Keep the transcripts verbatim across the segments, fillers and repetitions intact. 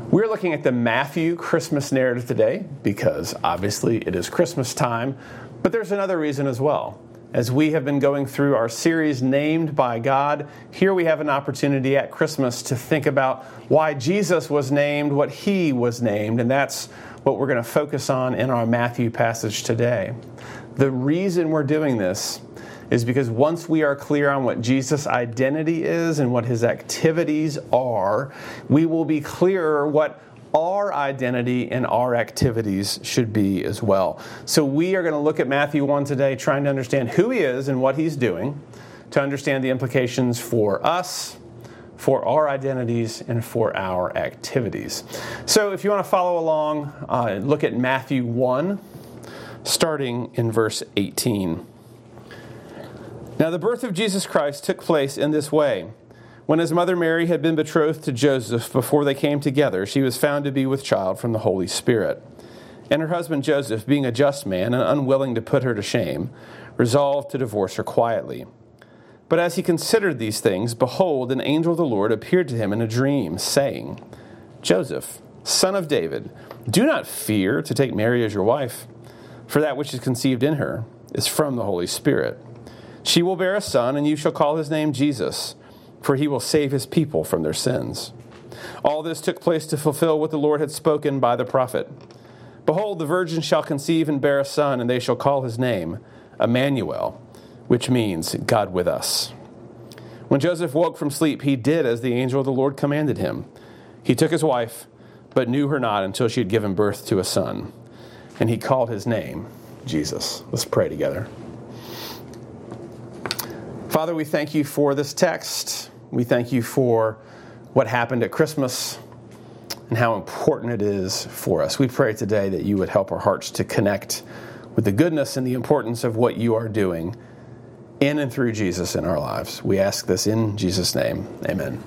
We're looking at the Matthew Christmas narrative today because obviously it is Christmas time, but there's another reason as well. As we have been going through our series Named by God, here we have an opportunity at Christmas to think about why Jesus was named what he was named, and that's what we're going to focus on in our Matthew passage today. The reason we're doing this is because once we are clear on what Jesus' identity is and what his activities are, we will be clearer what our identity and our activities should be as well. So we are going to look at Matthew one today, trying to understand who he is and what he's doing, to understand the implications for us, for our identities, and for our activities. So if you want to follow along, uh, look at Matthew one, starting in verse eighteen. Now the birth of Jesus Christ took place in this way. When his mother Mary had been betrothed to Joseph before they came together, she was found to be with child from the Holy Spirit. And her husband Joseph, being a just man and unwilling to put her to shame, resolved to divorce her quietly. But as he considered these things, behold, an angel of the Lord appeared to him in a dream, saying, Joseph, son of David, do not fear to take Mary as your wife, for that which is conceived in her is from the Holy Spirit. She will bear a son, and you shall call his name Jesus, for he will save his people from their sins. All this took place to fulfill what the Lord had spoken by the prophet. Behold, the virgin shall conceive and bear a son, and they shall call his name Emmanuel, which means God with us. When Joseph woke from sleep, he did as the angel of the Lord commanded him. He took his wife, but knew her not until she had given birth to a son, and he called his name Jesus. Let's pray together. Father, we thank you for this text. We thank you for what happened at Christmas and how important it is for us. We pray today that you would help our hearts to connect with the goodness and the importance of what you are doing in and through Jesus in our lives. We ask this in Jesus' name. Amen.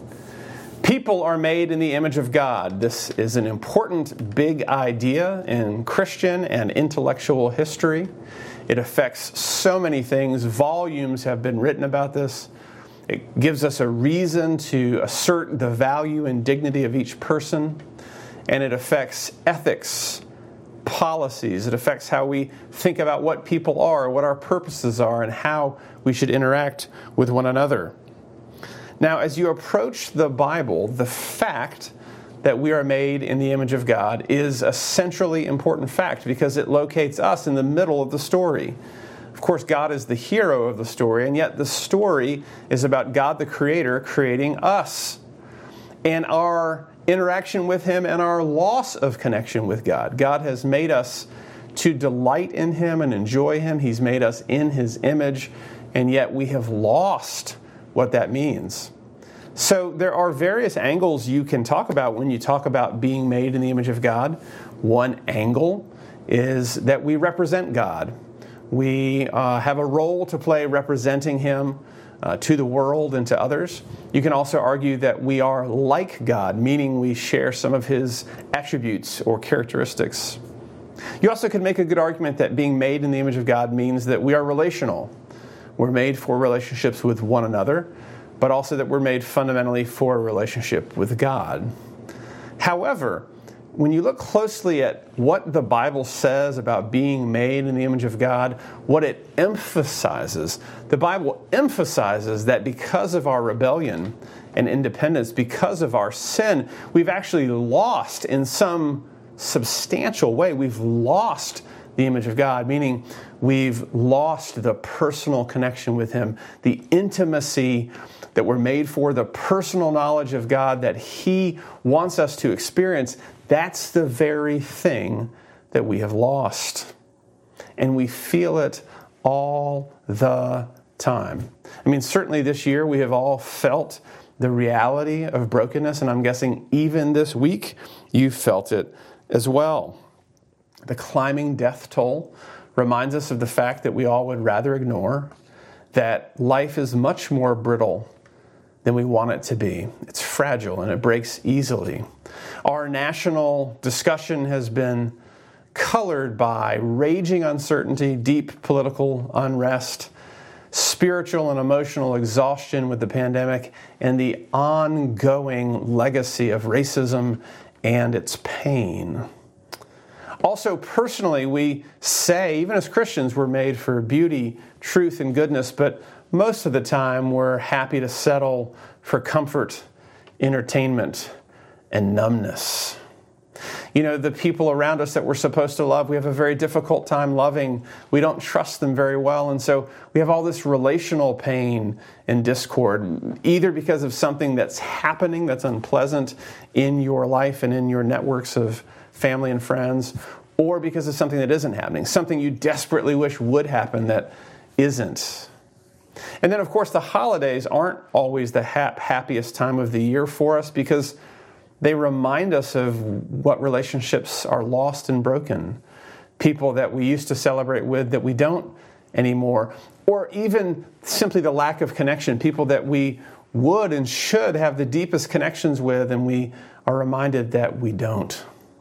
People are made in the image of God. This is an important, big idea in Christian and intellectual history. It affects so many things. Volumes have been written about this. It gives us a reason to assert the value and dignity of each person. And it affects ethics, policies. It affects how we think about what people are, what our purposes are, and how we should interact with one another. Now, as you approach the Bible, the fact that we are made in the image of God is a centrally important fact because it locates us in the middle of the story. Of course, God is the hero of the story, and yet the story is about God the Creator creating us and our interaction with Him and our loss of connection with God. God has made us to delight in Him and enjoy Him. He's made us in His image, and yet we have lost what that means. So there are various angles you can talk about when you talk about being made in the image of God. One angle is that we represent God. We uh, have a role to play representing Him uh, to the world and to others. You can also argue that we are like God, meaning we share some of His attributes or characteristics. You also could make a good argument that being made in the image of God means that we are relational. We're made for relationships with one another, but also that we're made fundamentally for a relationship with God. However, when you look closely at what the Bible says about being made in the image of God, what it emphasizes, the Bible emphasizes that because of our rebellion and independence, because of our sin, we've actually lost in some substantial way, we've lost the image of God, meaning we've lost the personal connection with Him, the intimacy that we're made for, the personal knowledge of God that He wants us to experience. That's the very thing that we have lost. And we feel it all the time. I mean, certainly this year we have all felt the reality of brokenness, and I'm guessing even this week you felt it as well. The climbing death toll reminds us of the fact that we all would rather ignore, that life is much more brittle than we want it to be. It's fragile and it breaks easily. Our national discussion has been colored by raging uncertainty, deep political unrest, spiritual and emotional exhaustion with the pandemic, and the ongoing legacy of racism and its pain. Also, personally, we say, even as Christians, we're made for beauty, truth, and goodness, but most of the time we're happy to settle for comfort, entertainment, and numbness. You know, the people around us that we're supposed to love, we have a very difficult time loving. We don't trust them very well, and so we have all this relational pain and discord, either because of something that's happening that's unpleasant in your life and in your networks of family and friends, or because of something that isn't happening, something you desperately wish would happen that isn't. And then, of course, the holidays aren't always the hap- happiest time of the year for us because they remind us of what relationships are lost and broken, people that we used to celebrate with that we don't anymore, or even simply the lack of connection, people that we would and should have the deepest connections with, and we are reminded that we don't.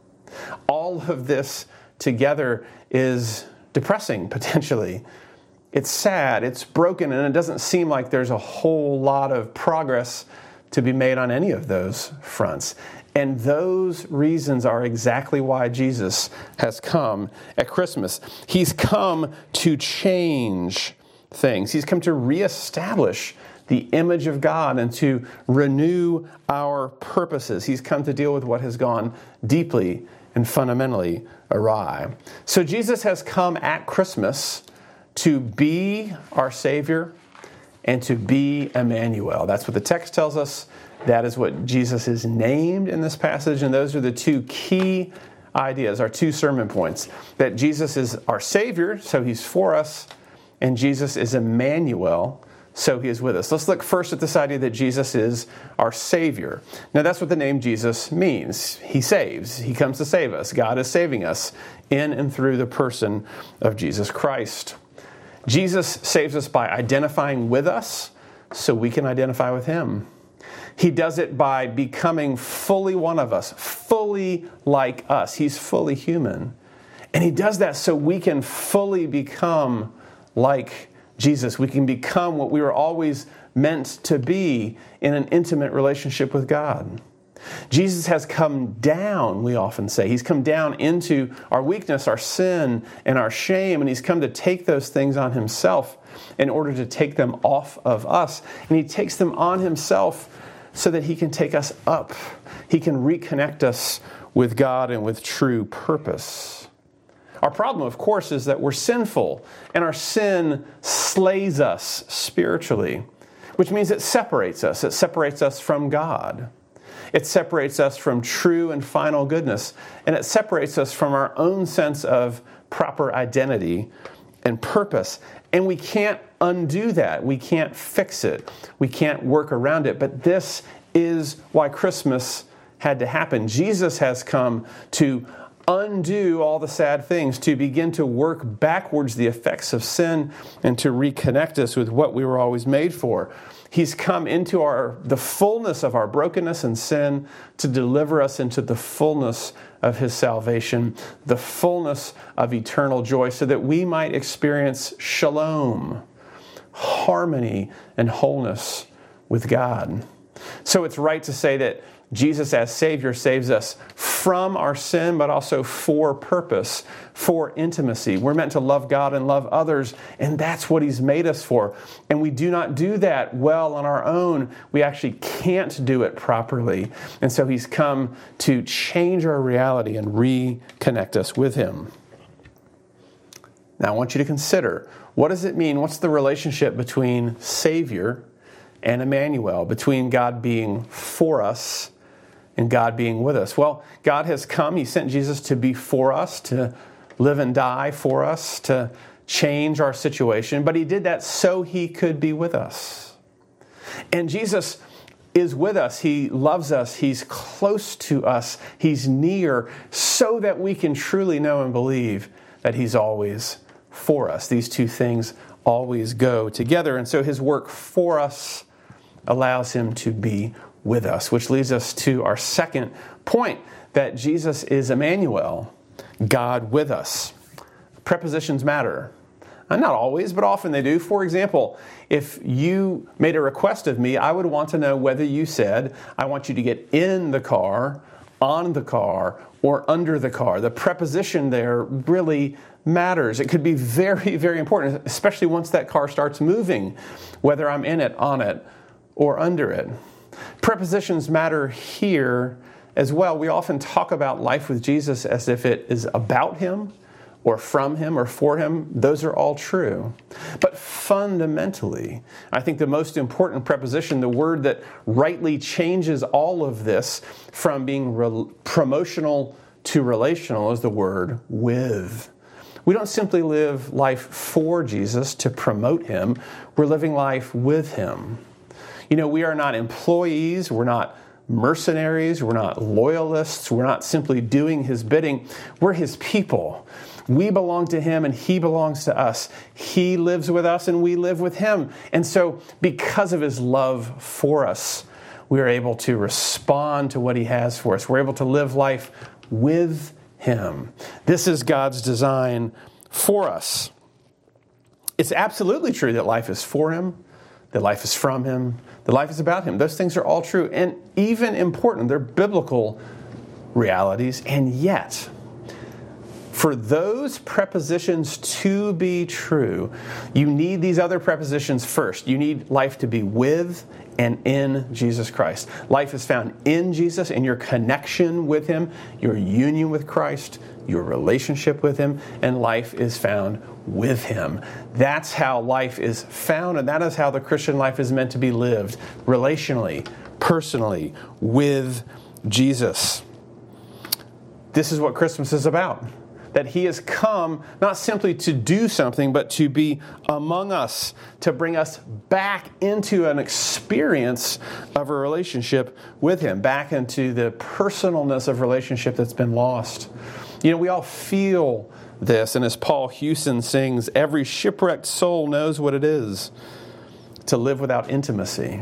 All of this together is depressing, potentially. It's sad, it's broken, and it doesn't seem like there's a whole lot of progress to be made on any of those fronts. And those reasons are exactly why Jesus has come at Christmas. He's come to change things. He's come to reestablish the image of God and to renew our purposes. He's come to deal with what has gone deeply and fundamentally awry. So Jesus has come at Christmas to be our Savior and to be Emmanuel. That's what the text tells us. That is what Jesus is named in this passage, and those are the two key ideas, our two sermon points. That Jesus is our Savior, so He's for us, and Jesus is Emmanuel, so He is with us. Let's look first at this idea that Jesus is our Savior. Now, that's what the name Jesus means. He saves. He comes to save us. God is saving us in and through the person of Jesus Christ. Jesus saves us by identifying with us so we can identify with Him. He does it by becoming fully one of us, fully like us. He's fully human. And He does that so we can fully become like Jesus. We can become what we were always meant to be in an intimate relationship with God. Jesus has come down, we often say. He's come down into our weakness, our sin, and our shame, and He's come to take those things on Himself in order to take them off of us. And He takes them on Himself so that He can take us up. He can reconnect us with God and with true purpose. Our problem, of course, is that we're sinful, and our sin slays us spiritually, which means it separates us. It separates us from God. It separates us from true and final goodness, and it separates us from our own sense of proper identity and purpose. And we can't undo that. We can't fix it. We can't work around it. But this is why Christmas had to happen. Jesus has come to undo all the sad things, to begin to work backwards the effects of sin, and to reconnect us with what we were always made for. He's come into our the fullness of our brokenness and sin to deliver us into the fullness of His salvation, the fullness of eternal joy, so that we might experience shalom, harmony, and wholeness with God. So it's right to say that Jesus as Savior saves us from our sin, but also for purpose, for intimacy. We're meant to love God and love others, and that's what He's made us for. And we do not do that well on our own. We actually can't do it properly. And so He's come to change our reality and reconnect us with Him. Now, I want you to consider, what does it mean? What's the relationship between Savior and Emmanuel, between God being for us and God being with us? Well, God has come. He sent Jesus to be for us, to live and die for us, to change our situation. But He did that so He could be with us. And Jesus is with us. He loves us. He's close to us. He's near, so that we can truly know and believe that He's always for us. These two things always go together. And so His work for us allows Him to be with us, which leads us to our second point, that Jesus is Emmanuel, God with us. Prepositions matter. Not always, but often they do. For example, if you made a request of me, I would want to know whether you said, I want you to get in the car on the car or under the car. The preposition there really matters. It could be very, very important, especially once that car starts moving, whether I'm in it, on it, or under it. Prepositions matter here as well. We often talk about life with Jesus as if it is about him or from him or for him. Those are all true. But fundamentally, I think the most important preposition, the word that rightly changes all of this from being re- promotional to relational, is the word with. We don't simply live life for Jesus to promote him. We're living life with him. You know, we are not employees. We're not mercenaries. We're not loyalists. We're not simply doing his bidding. We're his people. We belong to him and he belongs to us. He lives with us and we live with him. And so because of his love for us, we are able to respond to what he has for us. We're able to live life with him. This is God's design for us. It's absolutely true that life is for him, that life is from him, that life is about him. Those things are all true and even important. They're biblical realities. And yet, for those prepositions to be true, you need these other prepositions first. You need life to be with and in Jesus Christ. Life is found in Jesus, in your connection with him, your union with Christ, your relationship with him, and life is found with him. That's how life is found, and that is how the Christian life is meant to be lived, relationally, personally, with Jesus. This is what Christmas is about. That he has come not simply to do something, but to be among us, to bring us back into an experience of a relationship with him, back into the personalness of relationship that's been lost. You know, we all feel this, and as Paul Hewson sings, every shipwrecked soul knows what it is to live without intimacy.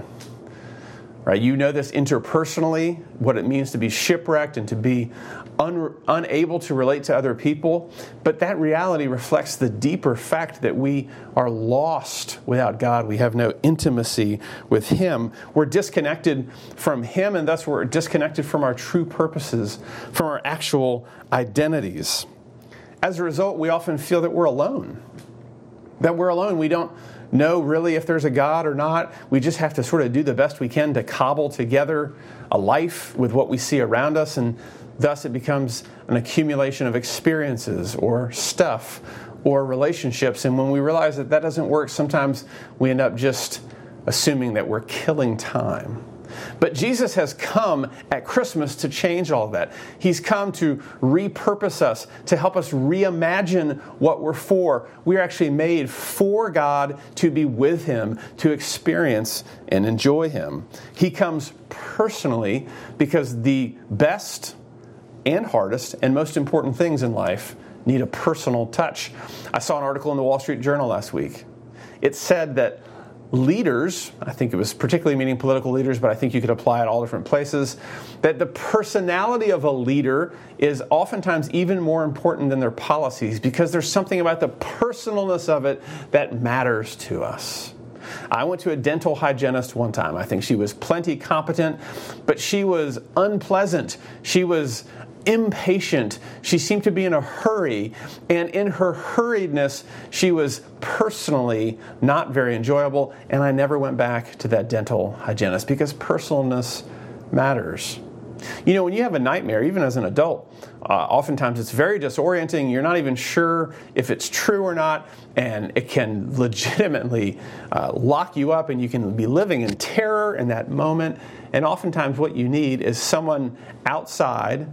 Right? You know this interpersonally, what it means to be shipwrecked and to be un- unable to relate to other people. But that reality reflects the deeper fact that we are lost without God. We have no intimacy with him. We're disconnected from him, and thus we're disconnected from our true purposes, from our actual identities. As a result, we often feel that we're alone. That we're alone. We don't know really if there's a God or not. We just have to sort of do the best we can to cobble together a life with what we see around us, and thus it becomes an accumulation of experiences or stuff or relationships. And when we realize that that doesn't work, sometimes we end up just assuming that we're killing time. But Jesus has come at Christmas to change all that. He's come to repurpose us, to help us reimagine what we're for. We're actually made for God to be with him, to experience and enjoy him. He comes personally because the best and hardest and most important things in life need a personal touch. I saw an article in the Wall Street Journal last week. It said that leaders, I think it was particularly meaning political leaders, but I think you could apply it all different places, that the personality of a leader is oftentimes even more important than their policies because there's something about the personalness of it that matters to us. I went to a dental hygienist one time. I think she was plenty competent, but she was unpleasant. She was impatient. She seemed to be in a hurry, and in her hurriedness, she was personally not very enjoyable, and I never went back to that dental hygienist because personalness matters. You know, when you have a nightmare, even as an adult, uh, oftentimes it's very disorienting. You're not even sure if it's true or not, and it can legitimately uh, lock you up, and you can be living in terror in that moment. And oftentimes what you need is someone outside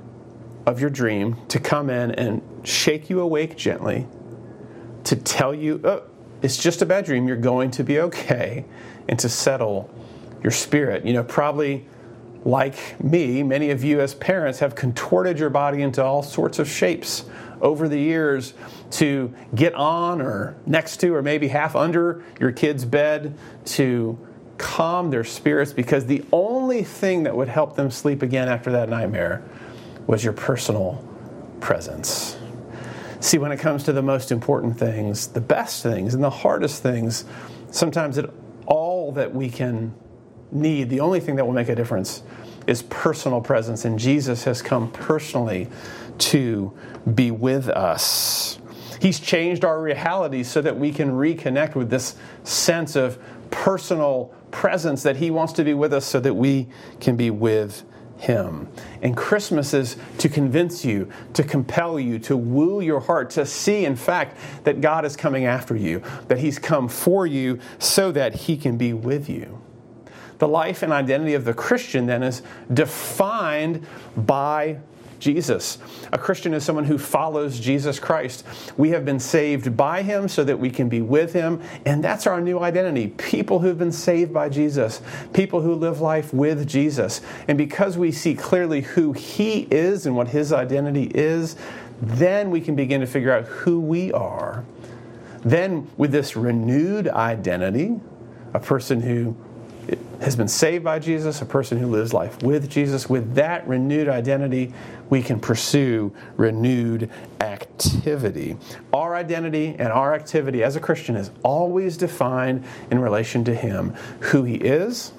of your dream to come in and shake you awake gently, to tell you, oh, it's just a bad dream, you're going to be okay, and to settle your spirit. You know, probably like me, many of you as parents have contorted your body into all sorts of shapes over the years to get on or next to or maybe half under your kid's bed to calm their spirits, because the only thing that would help them sleep again after that nightmare was your personal presence. See, when it comes to the most important things, the best things and the hardest things, sometimes it all that we can need, the only thing that will make a difference is personal presence, and Jesus has come personally to be with us. He's changed our reality so that we can reconnect with this sense of personal presence, that He wants to be with us so that we can be with Him. And Christmas is to convince you, to compel you, to woo your heart, to see, in fact, that God is coming after you, that He's come for you so that He can be with you. The life and identity of the Christian then is defined by Jesus. A Christian is someone who follows Jesus Christ. We have been saved by Him so that we can be with Him, and that's our new identity. People who've been saved by Jesus, people who live life with Jesus. And because we see clearly who He is and what His identity is, then we can begin to figure out who we are. Then with this renewed identity, a person who has been saved by Jesus, a person who lives life with Jesus, with that renewed identity, we can pursue renewed activity. Our identity and our activity as a Christian is always defined in relation to Him, who He is,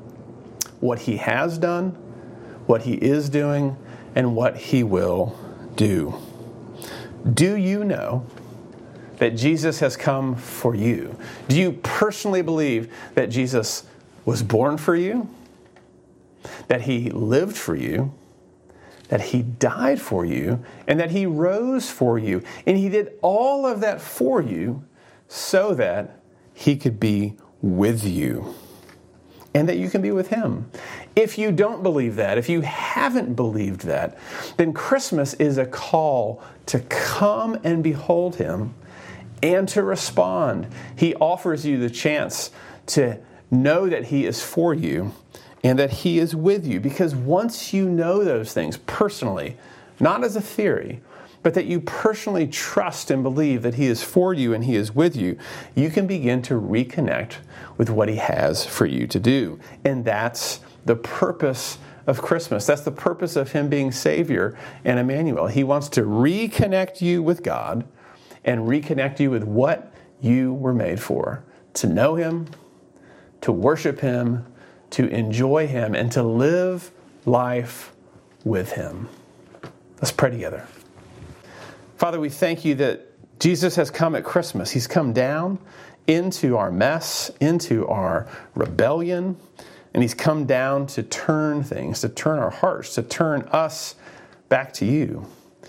what He has done, what He is doing, and what He will do. Do you know that Jesus has come for you? Do you personally believe that Jesus was born for you, that He lived for you, that He died for you, and that He rose for you? And He did all of that for you so that He could be with you and that you can be with Him. If you don't believe that, if you haven't believed that, then Christmas is a call to come and behold Him and to respond. He offers you the chance to know that He is for you and that He is with you. Because once you know those things personally, not as a theory, but that you personally trust and believe that He is for you and He is with you, you can begin to reconnect with what He has for you to do. And that's the purpose of Christmas. That's the purpose of Him being Savior and Emmanuel. He wants to reconnect you with God and reconnect you with what you were made for, to know Him, to worship Him, to enjoy Him, and to live life with Him. Let's pray together. Father, we thank You that Jesus has come at Christmas. He's come down into our mess, into our rebellion, and He's come down to turn things, to turn our hearts, to turn us back to You.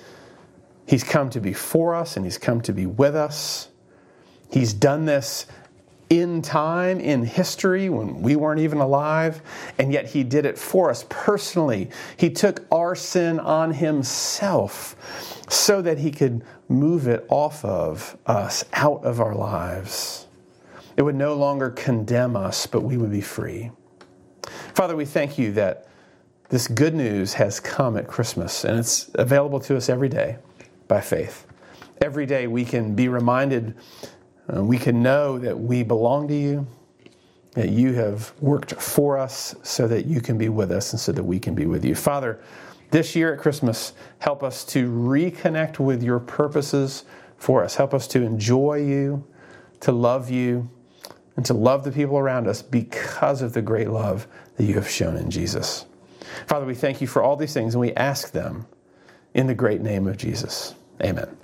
He's come to be for us, and He's come to be with us. He's done this in time, in history, when we weren't even alive, and yet He did it for us personally. He took our sin on Himself so that He could move it off of us, out of our lives. It would no longer condemn us, but we would be free. Father, we thank You that this good news has come at Christmas, and it's available to us every day by faith. Every day we can be reminded, Uh, we can know that we belong to You, that You have worked for us so that You can be with us and so that we can be with You. Father, this year at Christmas, help us to reconnect with Your purposes for us. Help us to enjoy You, to love You, and to love the people around us because of the great love that You have shown in Jesus. Father, we thank You for all these things, and we ask them in the great name of Jesus. Amen.